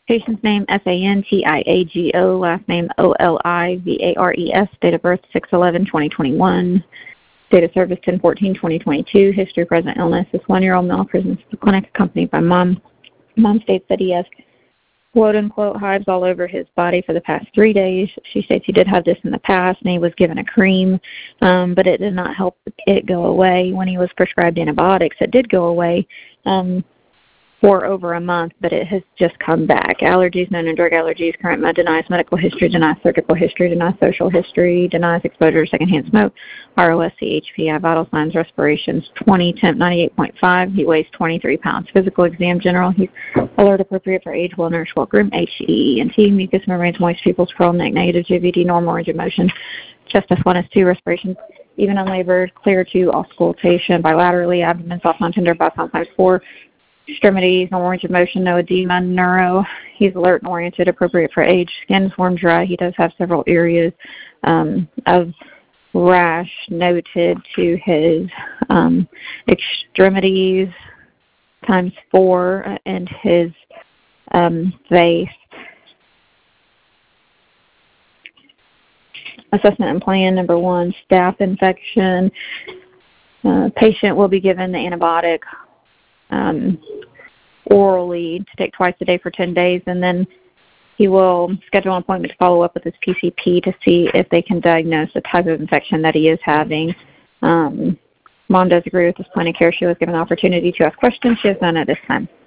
Patient's name, Fantiago, last name Olivares, date of birth 6/11/2021, date of service 10/14/2022, history of present illness. This 1-year-old male presents the clinic accompanied by mom. Mom states that he has quote-unquote hives all over his body for the past 3 days. She states he did have this in the past, and he was given a cream, but it did not help it go away. When he was prescribed antibiotics, it did go away for over a month, but it has just come back. Allergies, known and drug allergies, current med denies medical history, denies surgical history, denies social history, denies exposure to secondhand smoke, ROS, CHPI, vital signs, respirations, 20, temp 98.5. He weighs 23 pounds. Physical exam, general. He's alert, appropriate for age, well-nourished, well-groomed, HEENT, mucus membranes, moist pupils, curl, neck, negative, GVD, normal range of motion, chest S1, S2, respiration, even unlabored, clear to auscultation, bilaterally, abdomen, soft, non-tender, bicep times 4, extremities, normal range of motion, no edema, neuro. He's alert and oriented, appropriate for age. Skin's warm, dry. He does have several areas of rash noted to his extremities times 4 and his face. Assessment and plan, number 1, staph infection. Patient will be given the antibiotic orally to take twice a day for 10 days, and then he will schedule an appointment to follow up with his PCP to see if they can diagnose the type of infection that he is having. Mom does agree with this plan of care. She was given the opportunity to ask questions. She has none at this time.